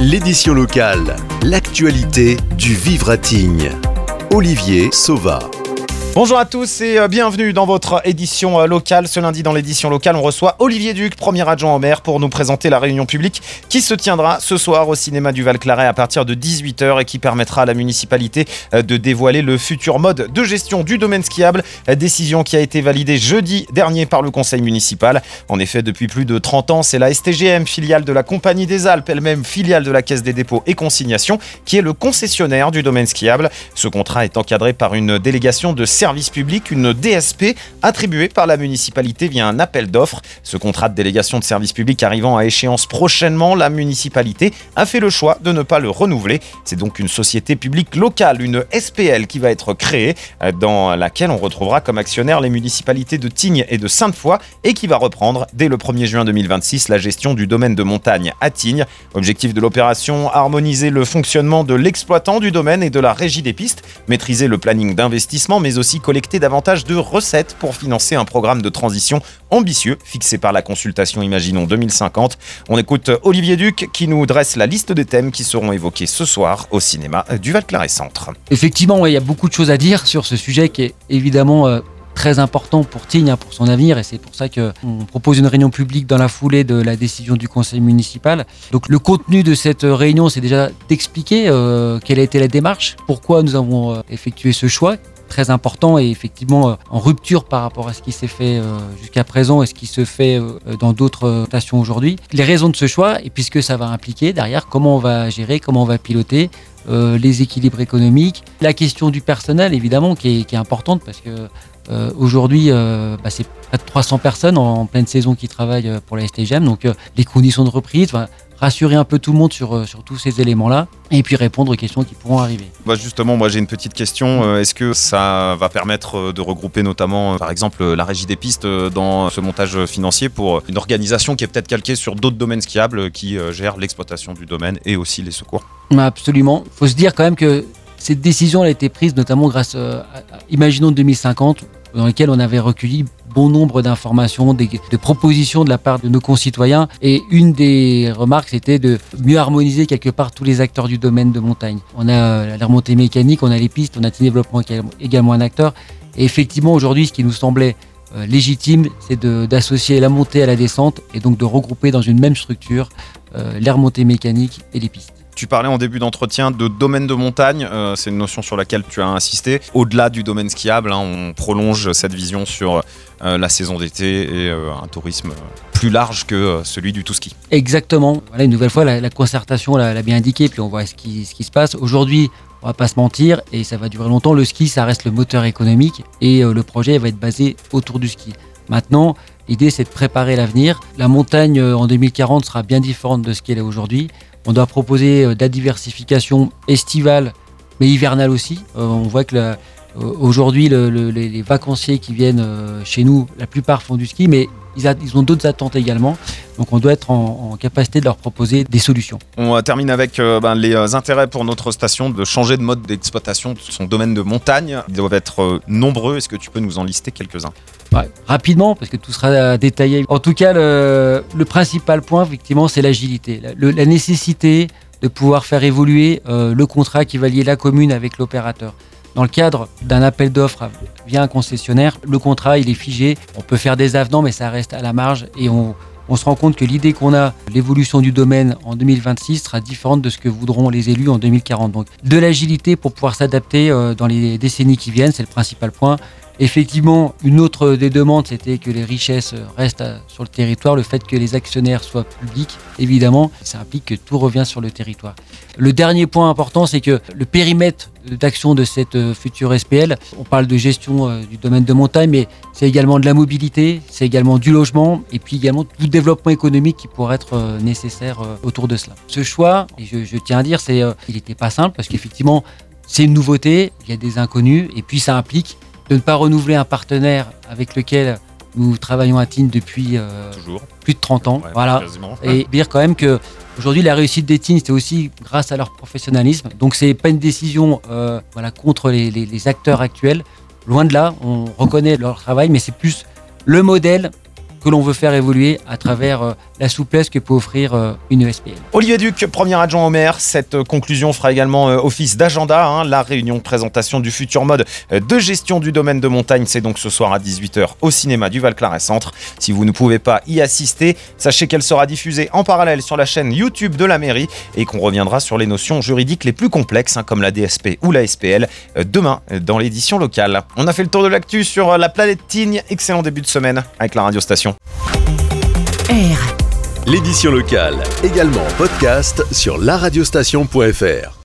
L'édition locale, l'actualité du Vivre à Tignes. Olivier Sauva. Bonjour à tous et bienvenue dans votre édition locale. Ce lundi dans l'édition locale, on reçoit Olivier Duc, premier adjoint au maire, pour nous présenter la réunion publique qui se tiendra ce soir au cinéma du Val-Claret à partir de 18h et qui permettra à la municipalité de dévoiler le futur mode de gestion du domaine skiable. Décision qui a été validée jeudi dernier par le conseil municipal. En effet, depuis plus de 30 ans, c'est la STGM, filiale de la Compagnie des Alpes, elle-même filiale de la Caisse des dépôts et consignations, qui est le concessionnaire du domaine skiable. Ce contrat est encadré par une délégation de service public, une DSP attribuée par la municipalité via un appel d'offres. Ce contrat de délégation de service public arrivant à échéance prochainement, la municipalité a fait le choix de ne pas le renouveler. C'est donc une société publique locale, une SPL, qui va être créée, dans laquelle on retrouvera comme actionnaires les municipalités de Tignes et de Sainte-Foy et qui va reprendre dès le 1er juin 2026 la gestion du domaine de montagne à Tignes. Objectif de l'opération, harmoniser le fonctionnement de l'exploitant du domaine et de la régie des pistes, maîtriser le planning d'investissement mais aussi collecter davantage de recettes pour financer un programme de transition ambitieux fixé par la consultation Imaginons 2050. On écoute Olivier Duc qui nous dresse la liste des thèmes qui seront évoqués ce soir au cinéma du Val-Claret Centre. Effectivement, il y a beaucoup de choses à dire sur ce sujet qui est évidemment très important pour Tignes, pour son avenir, et c'est pour ça qu'on propose une réunion publique dans la foulée de la décision du conseil municipal. Donc le contenu de cette réunion, c'est déjà d'expliquer quelle a été la démarche, pourquoi nous avons effectué ce choix, très important et effectivement en rupture par rapport à ce qui s'est fait jusqu'à présent et ce qui se fait dans d'autres stations aujourd'hui. Les raisons de ce choix, et puisque ça va impliquer derrière comment on va gérer, comment on va piloter, les équilibres économiques, la question du personnel évidemment qui est importante parce que aujourd'hui c'est près de 300 personnes en pleine saison qui travaillent pour la STGM, donc les conditions de reprise, rassurer un peu tout le monde sur tous ces éléments-là et puis répondre aux questions qui pourront arriver. Justement, moi j'ai une petite question. Est-ce que ça va permettre de regrouper notamment, par exemple, la régie des pistes dans ce montage financier pour une organisation qui est peut-être calquée sur d'autres domaines skiables qui gèrent l'exploitation du domaine et aussi les secours ? Absolument. Il faut se dire quand même que cette décision elle a été prise notamment grâce à Imaginons 2050, dans lequel on avait recueilli bon nombre d'informations, de propositions de la part de nos concitoyens. Et une des remarques, c'était de mieux harmoniser quelque part tous les acteurs du domaine de montagne. On a la remontée mécanique, on a les pistes, on a Tignes Développement qui est également un acteur. Et effectivement, aujourd'hui, ce qui nous semblait légitime, c'est d'associer la montée à la descente et donc de regrouper dans une même structure les remontées mécaniques et les pistes. Tu parlais en début d'entretien de domaine de montagne, c'est une notion sur laquelle tu as insisté. Au-delà du domaine skiable, on prolonge cette vision sur la saison d'été et un tourisme plus large que celui du tout-ski. Exactement. Voilà, une nouvelle fois, la concertation l'a bien indiqué, puis on voit ce qui se passe. Aujourd'hui, on va pas se mentir, et ça va durer longtemps, le ski, ça reste le moteur économique, et le projet va être basé autour du ski. Maintenant, l'idée, c'est de préparer l'avenir. La montagne, en 2040, sera bien différente de ce qu'elle est aujourd'hui. On doit proposer de la diversification estivale, mais hivernale aussi. On voit que aujourd'hui, les vacanciers qui viennent chez nous, la plupart font du ski, mais ils ont d'autres attentes également. Donc on doit être en capacité de leur proposer des solutions. On termine avec les intérêts pour notre station de changer de mode d'exploitation de son domaine de montagne. Ils doivent être nombreux. Est-ce que tu peux nous en lister quelques-uns ? Ouais, rapidement, parce que tout sera détaillé. En tout cas, le principal point, effectivement, c'est l'agilité. La nécessité de pouvoir faire évoluer le contrat qui va lier la commune avec l'opérateur. Dans le cadre d'un appel d'offres via un concessionnaire, le contrat, il est figé. On peut faire des avenants, mais ça reste à la marge. Et on se rend compte que l'idée qu'on a, l'évolution du domaine en 2026 sera différente de ce que voudront les élus en 2040. Donc, de l'agilité pour pouvoir s'adapter dans les décennies qui viennent, c'est le principal point. Effectivement, une autre des demandes, c'était que les richesses restent sur le territoire. Le fait que les actionnaires soient publics, évidemment, ça implique que tout revient sur le territoire. Le dernier point important, c'est que le périmètre d'action de cette future SPL, on parle de gestion du domaine de montagne, mais c'est également de la mobilité, c'est également du logement, et puis également tout le développement économique qui pourrait être nécessaire autour de cela. Ce choix, et je tiens à dire, il n'était pas simple, parce qu'effectivement, c'est une nouveauté, il y a des inconnus, et puis ça implique de ne pas renouveler un partenaire avec lequel nous travaillons à Tignes depuis plus de 30 ans. Ouais, voilà. Et dire quand même que aujourd'hui la réussite des Tignes, c'est aussi grâce à leur professionnalisme. Donc c'est pas une décision contre les acteurs actuels. Loin de là, on reconnaît leur travail, mais c'est plus le modèle que l'on veut faire évoluer à travers la souplesse que peut offrir une ESPL. Olivier Duc, premier adjoint au maire. Cette conclusion fera également office d'agenda. La réunion de présentation du futur mode de gestion du domaine de montagne, c'est donc ce soir à 18h au cinéma du Val-Claret Centre. Si vous ne pouvez pas y assister, sachez qu'elle sera diffusée en parallèle sur la chaîne YouTube de la mairie et qu'on reviendra sur les notions juridiques les plus complexes, comme la DSP ou la SPL, demain dans l'édition locale. On a fait le tour de l'actu sur la planète Tignes. Excellent début de semaine avec la radio station. L'édition locale, également en podcast sur laradiostation.fr.